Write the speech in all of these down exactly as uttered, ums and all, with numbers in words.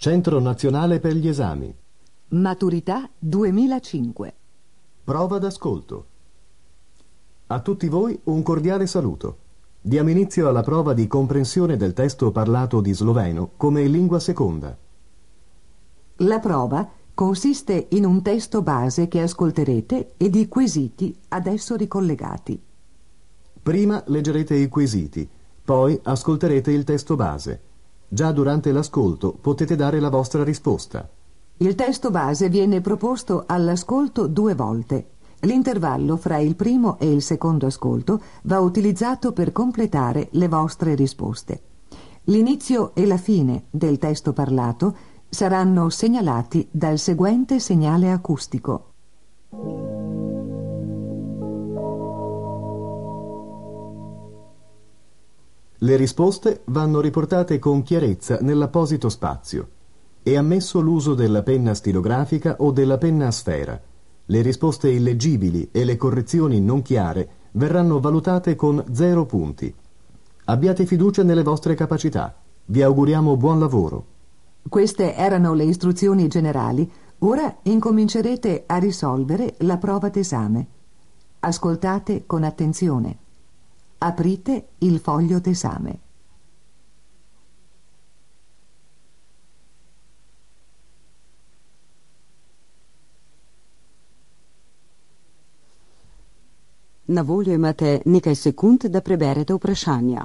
Centro Nazionale per gli Esami. Maturità duemilacinque. Prova d'ascolto. A tutti voi un cordiale saluto. Diamo inizio alla prova di comprensione del testo parlato di sloveno come lingua seconda. La prova consiste in un testo base che ascolterete e di quesiti ad esso ricollegati. Prima leggerete i quesiti, poi ascolterete il testo base. Già durante l'ascolto potete dare la vostra risposta. Il testo base viene proposto all'ascolto due volte. L'intervallo fra il primo e il secondo ascolto va utilizzato per completare le vostre risposte. L'inizio e la fine del testo parlato saranno segnalati dal seguente segnale acustico. Le risposte vanno riportate con chiarezza nell'apposito spazio. È ammesso l'uso della penna stilografica o della penna a sfera. Le risposte illeggibili e le correzioni non chiare verranno valutate con zero punti. Abbiate fiducia nelle vostre capacità. Vi auguriamo buon lavoro. Queste erano le istruzioni generali. Ora incomincerete a risolvere la prova d'esame. Ascoltate con attenzione. Aprite il foglio d'esame. Na voljo imate nekaj sekund, da preberete vprašanja.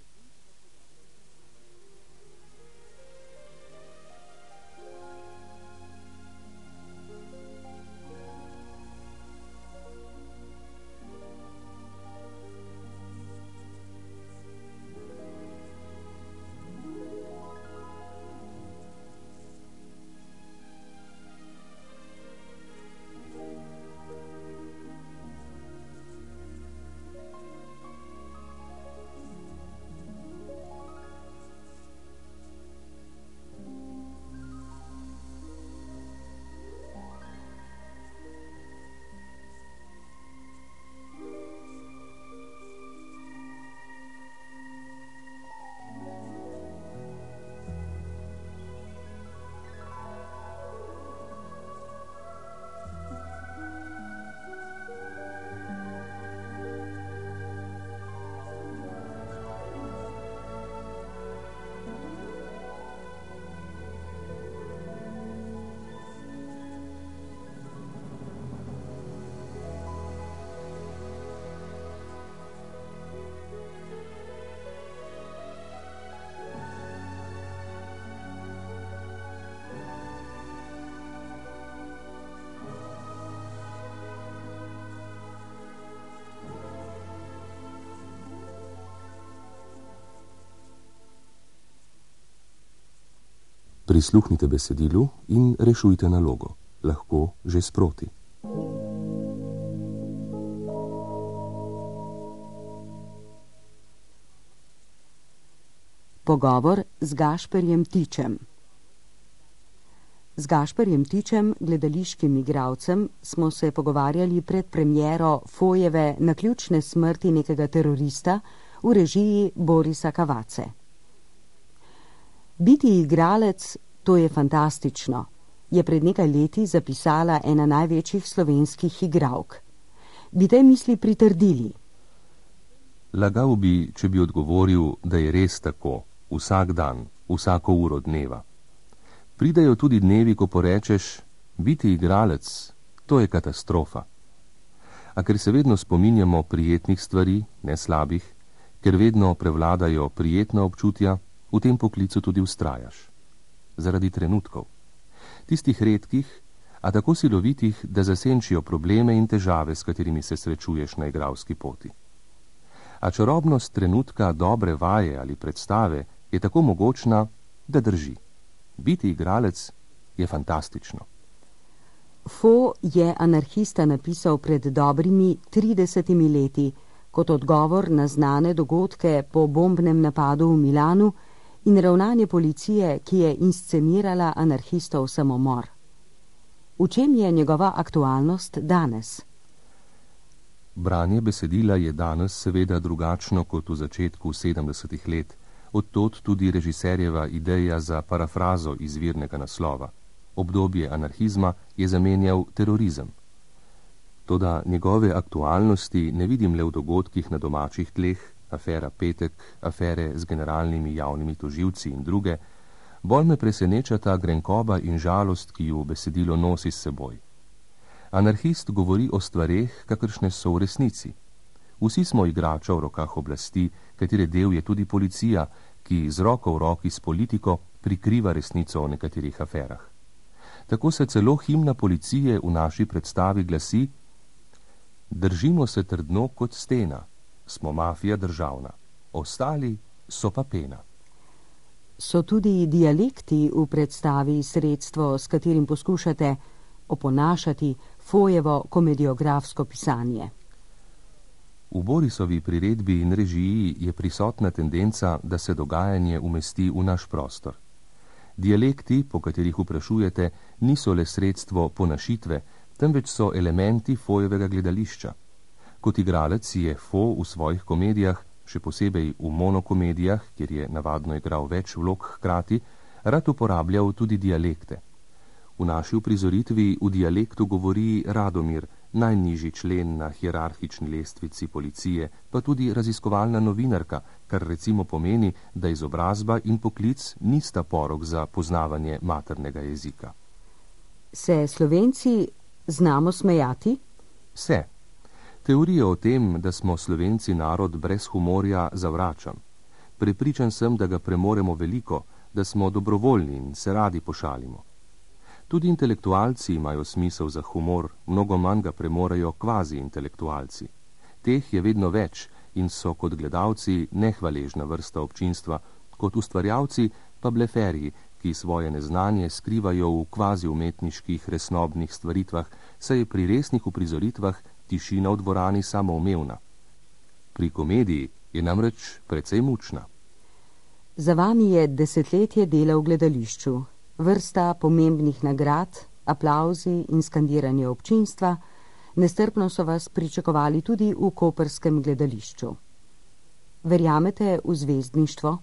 Prisluhnite besedilu in rešujte nalogo. Lahko že sproti. Pogovor z Gašperjem Tičem. Z Gašperjem Tičem, gledališkim igralcem, smo se pogovarjali pred premiero Fojeve Naključne smrti nekega terorista v režiji Borisa Kavace. Biti igralec, to je fantastično, je pred nekaj leti zapisala ena največjih slovenskih igralk. Bi te misli pritrdili? Lagal bi, če bi odgovoril, da je res tako, vsak dan, vsako uro dneva. Pridejo tudi dnevi, ko porečeš, biti igralec, to je katastrofa. A ker se vedno spominjamo prijetnih stvari, ne slabih, ker vedno prevladajo prijetna občutja, v tem poklicu tudi vztrajaš. Zaradi trenutkov. Tistih redkih, a tako silovitih, da zasenčijo probleme in težave, s katerimi se srečuješ na igralski poti. A čarobnost trenutka dobre vaje ali predstave je tako mogočna, da drži. Biti igralec je fantastično. Fo je anarhista napisal pred dobrimi tridesetimi leti, kot odgovor na znane dogodke po bombnem napadu v Milanu in ravnanje policije, ki je inscenirala anarhistov samomor. V čem je njegova aktualnost danes? Branje besedila je danes seveda drugačno kot v začetku sedemdesetih let, Odtot tudi režiserjeva ideja za parafrazo izvirnega naslova. Obdobje anarhizma je zamenjal terorizem. Toda njegove aktualnosti ne vidim le v dogodkih na domačih tleh, afera Petek, afere z generalnimi javnimi tožilci in druge, bolj me preseneča ta grenkoba in žalost, ki ju besedilo nosi s seboj. Anarhist govori o stvareh, kakršne so v resnici. Vsi smo igrača v rokah oblasti, katere del je tudi policija, ki z roko v roki s politiko prikriva resnico o nekaterih aferah. Tako se celo himna policije v naši predstavi glasi: držimo se trdno kot stena, smo mafija državna, ostali so pa pena. So tudi dialekti v predstavi sredstvo, s katerim poskušate oponašati Fojevo komediografsko pisanje? V Borisovi priredbi in režiji je prisotna tendenca, da se dogajanje umesti v naš prostor. Dialekti, po katerih vprašujete, niso le sredstvo ponašitve, temveč so elementi Fojevega gledališča. Kot igralec je Fo v svojih komedijah, še posebej v monokomedijah, kjer je navadno igral več vlog hkrati, rad uporabljal tudi dialekte. V naši uprizoritvi v dialektu govori Radomir, najnižji člen na hierarhični lestvici policije, pa tudi raziskovalna novinarka, kar recimo pomeni, da izobrazba in poklic nista porok za poznavanje maternega jezika. Se Slovenci znamo smejati? Se. Teorijo o tem, da smo Slovenci narod brez humorja, zavračam. Prepričan sem, da ga premoremo veliko, da smo dobrovoljni in se radi pošalimo. Tudi intelektualci imajo smisel za humor, mnogo manj ga premorejo kvazi intelektualci. Teh je vedno več in so kot gledalci nehvaležna vrsta občinstva, kot ustvarjalci pa bleferji, ki svoje neznanje skrivajo v kvazi umetniških resnobnih stvaritvah, saj je pri resnih uprizoritvah tišina v dvorani samoumevna. Pri komediji je namreč precej mučna. Za vami je desetletje dela v gledališču, vrsta pomembnih nagrad, aplavzi in skandiranje občinstva, nestrpno so vas pričakovali tudi v koprskem gledališču. Verjamete v zvezdništvo?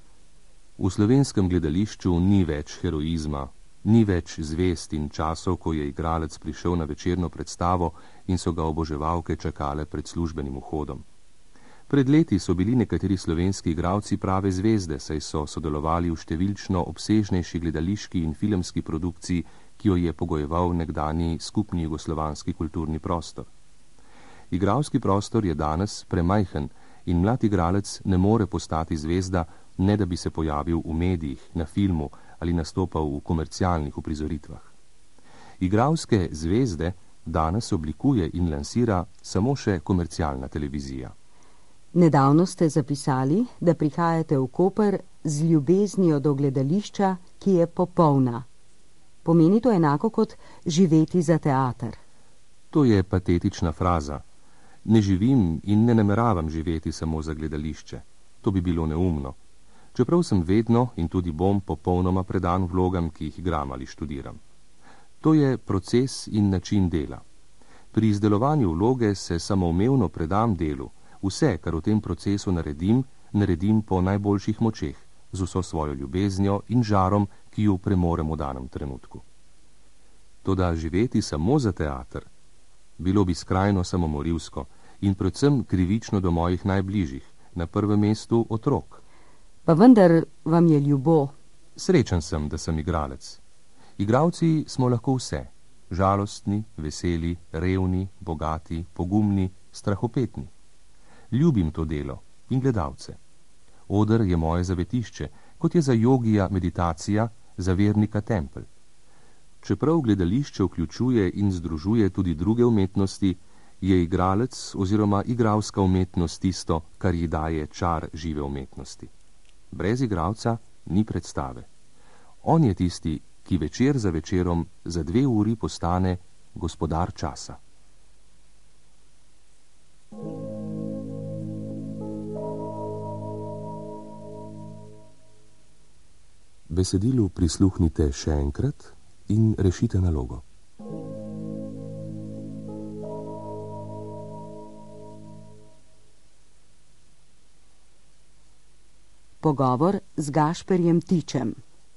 V slovenskem gledališču ni več heroizma, ni več zvezd in časov, ko je igralec prišel na večerno predstavo in so ga oboževalke čakale pred službenim vhodom. Pred leti so bili nekateri slovenski igralci prave zvezde, saj so sodelovali v številčno obsežnejši gledališki in filmski produkciji, ki jo je pogojeval nekdanji skupni jugoslovanski kulturni prostor. Igralski prostor je danes premajhen in mlad igralec ne more postati zvezda, ne da bi se pojavil v medijih, na filmu ali nastopal v komercialnih uprizoritvah. Igralske zvezde danes oblikuje in lansira samo še komercialna televizija. Nedavno ste zapisali, da prihajate v Koper z ljubeznijo do gledališča, ki je popolna. Pomeni to enako kot živeti za teater? To je patetična fraza. Ne živim in ne nameravam živeti samo za gledališče. To bi bilo neumno. Čeprav sem vedno in tudi bom popolnoma predan vlogam, ki jih igram ali študiram. To je proces in način dela. Pri izdelovanju vloge se samoumevno predam delu. Vse, kar v tem procesu naredim, naredim po najboljših močeh, z vso svojo ljubeznjo in žarom, ki ju premorem v danem trenutku. Toda živeti samo za teater, bilo bi skrajno samomorilsko in predvsem krivično do mojih najbližjih, na prvem mestu otrok. Pa vendar vam je ljubo. Srečen sem, da sem igralec. Igralci smo lahko vse, žalostni, veseli, revni, bogati, pogumni, strahopetni. Ljubim to delo in gledalce. Oder je moje zavetišče, kot je za jogija meditacija, za vernika tempelj. Čeprav gledališče vključuje in združuje tudi druge umetnosti, je igralec oziroma igralska umetnost tisto, kar ji daje čar žive umetnosti. Brez igralca ni predstave. On je tisti, ki večer za večerom za dve uri postane gospodar časa. Besedilu prisluhnite še enkrat in rešite nalogo. Pogovor z Gašperjem Tičem.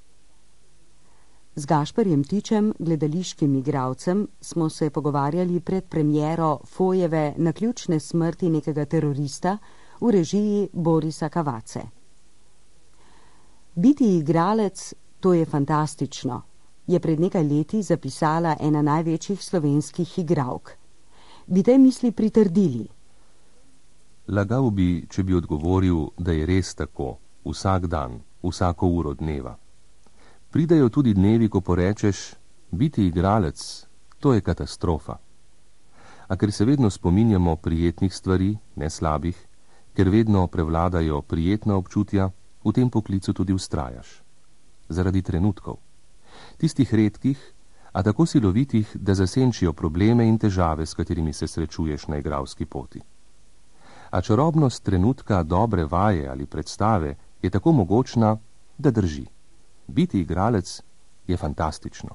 Z Gašperjem Tičem, gledališkim igralcem, smo se pogovarjali pred premiero Fojeve Naključne smrti nekega terorista v režiji Borisa Kavace. Biti igralec, to je fantastično, je pred nekaj leti zapisala ena največjih slovenskih igralk. Bi te misli pritrdili? Lagal bi, če bi odgovoril, da je res tako, vsak dan, vsako uro dneva. Pridejo tudi dnevi, ko porečeš, biti igralec, to je katastrofa. A ker se vedno spominjamo prijetnih stvari, ne slabih, ker vedno prevladajo prijetna občutja, v tem poklicu tudi vztrajaš. Zaradi trenutkov. Tistih redkih, a tako silovitih, da zasenčijo probleme in težave, s katerimi se srečuješ na igralski poti. A čarobnost trenutka dobre vaje ali predstave je tako mogočna, da drži. Biti igralec je fantastično.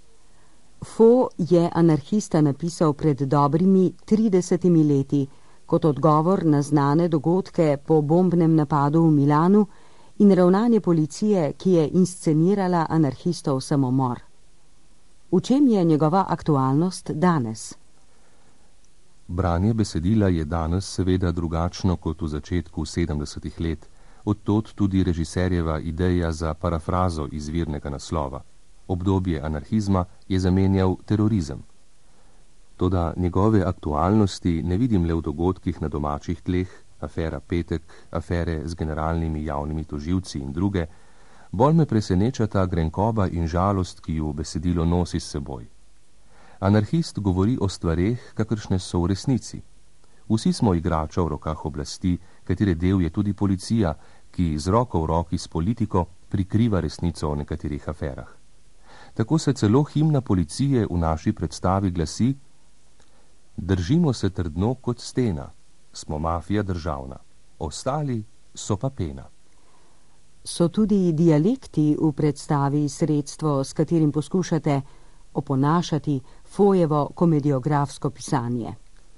Fo je anarhista napisal pred dobrimi tridesetimi leti kot odgovor na znane dogodke po bombnem napadu v Milanu in ravnanje policije, ki je inscenirala anarhistov samomor. V čem je njegova aktualnost danes? Branje besedila je danes seveda drugačno kot v začetku sedemdesetih let, odtod tudi režiserjeva ideja za parafrazo izvirnega naslova. Obdobje anarhizma je zamenjal terorizem. Toda njegove aktualnosti ne vidim le v dogodkih na domačih tleh, afera Petek, afere z generalnimi javnimi tožilci in druge, bolj me preseneča ta grenkoba in žalost, ki ju besedilo nosi s seboj. Anarhist govori o stvareh, kakršne so v resnici. Vsi smo igrača v rokah oblasti, katere del je tudi policija, ki z roko v roki s politiko prikriva resnico o nekaterih aferah. Tako se celo himna policije v naši predstavi glasi: držimo se trdno kot stena, smo mafija državna, ostali so pa pena. So tudi dialekti v predstavi sredstvo, s katerim poskušate oponašati Fojevo komediografsko pisanje?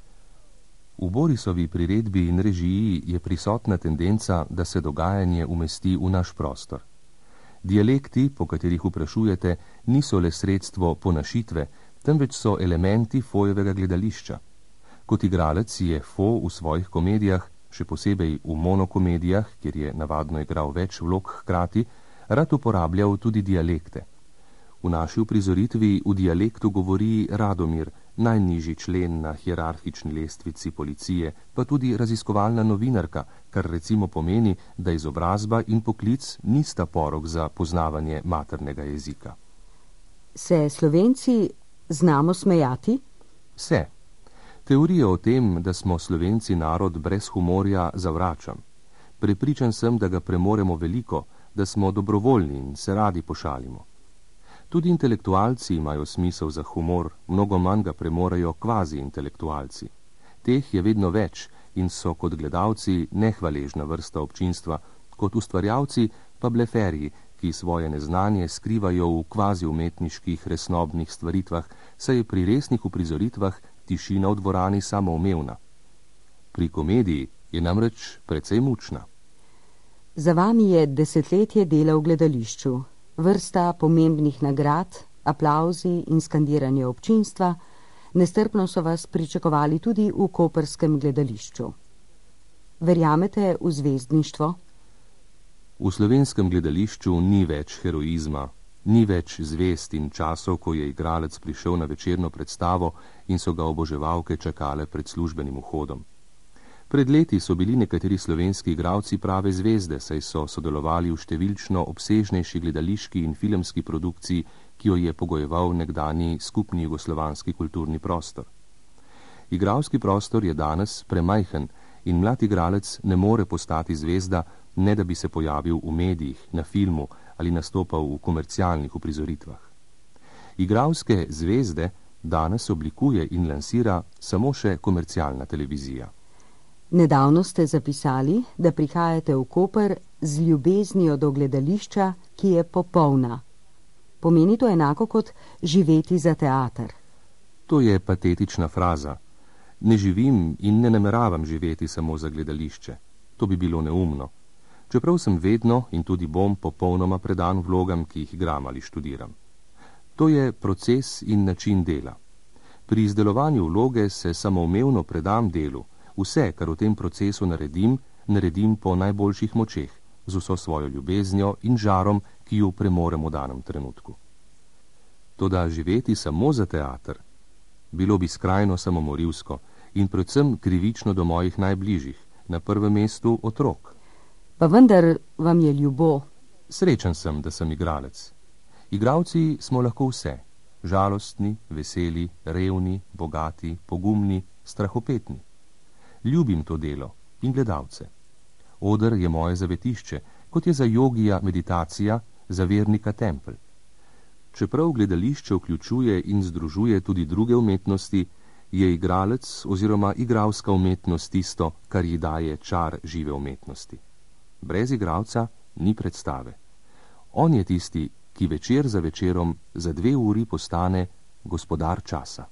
V Borisovi priredbi in režiji je prisotna tendenca, da se dogajanje umesti v naš prostor. Dialekti, po katerih vprašujete, niso le sredstvo ponašitve, temveč so elementi Fojevega gledališča. Kot igralec je Fo v svojih komedijah, še posebej v monokomedijah, kjer je navadno igral več vlog hkrati, rad uporabljal tudi dialekte. V naši uprizoritvi v dialektu govori Radomir, najnižji člen na hierarhični lestvici policije, pa tudi raziskovalna novinarka, kar recimo pomeni, da izobrazba in poklic nista porok za poznavanje maternega jezika. Se Slovenci znamo smejati? Se. Teorijo o tem, da smo Slovenci narod brez humorja, zavračam. Prepričan sem, da ga premoremo veliko, da smo dobrovoljni in se radi pošalimo. Tudi intelektualci imajo smisel za humor, mnogo manj ga premorejo kvazi intelektualci. Teh je vedno več in so kot gledalci nehvaležna vrsta občinstva, kot ustvarjalci pa bleferji, ki svoje neznanje skrivajo v kvazi umetniških resnobnih stvaritvah, saj je pri resnih uprizoritvah tišina v dvorani samoumevna. Pri komediji je namreč precej mučna. Za vami je desetletje dela v gledališču, vrsta pomembnih nagrad, aplavzi in skandiranje občinstva, nestrpno so vas pričakovali tudi v koprskem gledališču. Verjamete v zvezdništvo? V slovenskem gledališču ni več heroizma, ni več zvezd in časov, ko je igralec prišel na večerno predstavo in so ga oboževalke čakale pred službenim vhodom. Pred leti so bili nekateri slovenski igralci prave zvezde, saj so sodelovali v številčno obsežnejši gledališki in filmski produkciji, ki jo je pogojeval nekdanji skupni jugoslovanski kulturni prostor. Igralski prostor je danes premajhen in mlad igralec ne more postati zvezda, ne da bi se pojavil v medijih, na filmu ali nastopal v komercialnih uprizoritvah. Igralske zvezde danes oblikuje in lansira samo še komercialna televizija. Nedavno ste zapisali, da prihajate v Koper z ljubeznijo do gledališča, ki je popolna. Pomeni to enako kot živeti za teater? To je patetična fraza. Ne živim in ne nameravam živeti samo za gledališče. To bi bilo neumno. čeprav sem vedno in tudi bom popolnoma predan vlogam, ki jih igram ali študiram. To je proces in način dela. Pri izdelovanju vloge se samoumevno predam delu, vse, kar v tem procesu naredim, naredim po najboljših močeh, z vso svojo ljubeznijo in žarom, ki jo premorem v danem trenutku. Toda živeti samo za teater, bilo bi skrajno samomorilsko in predvsem krivično do mojih najbližjih, na prvem mestu otrok. Pa vendar vam je ljubo. Srečen sem, da sem igralec. Igralci smo lahko vse, žalostni, veseli, revni, bogati, pogumni, strahopetni. Ljubim to delo in gledalce. Oder je moje zavetišče, kot je za jogija meditacija, za vernika tempelj. Čeprav gledališče vključuje in združuje tudi druge umetnosti, je igralec oziroma igralska umetnost tisto, kar ji daje čar žive umetnosti. Brez igralca ni predstave. On je tisti, ki večer za večerom za dve uri postane gospodar časa.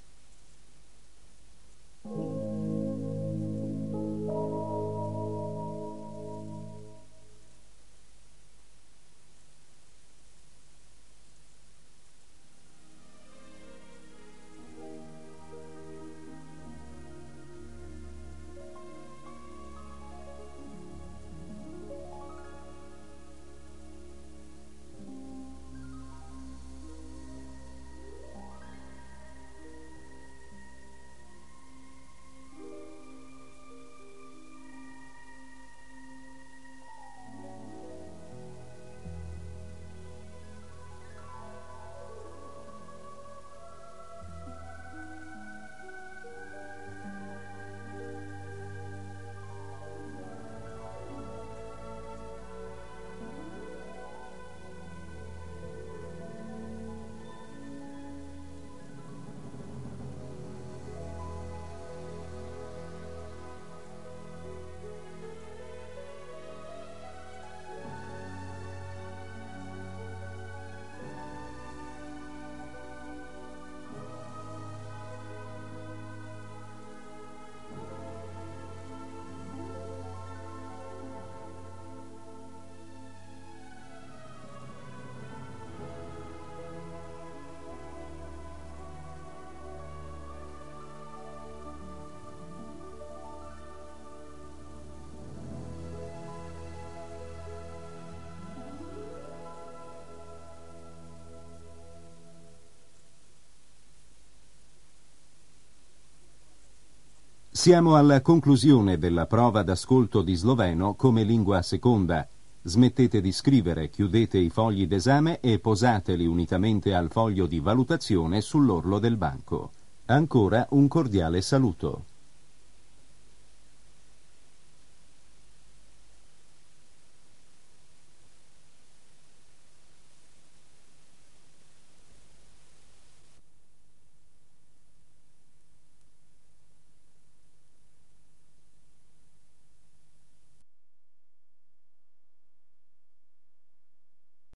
Siamo alla conclusione della prova d'ascolto di sloveno come lingua seconda. Smettete di scrivere, chiudete i fogli d'esame e posateli unitamente al foglio di valutazione sull'orlo del banco. Ancora un cordiale saluto.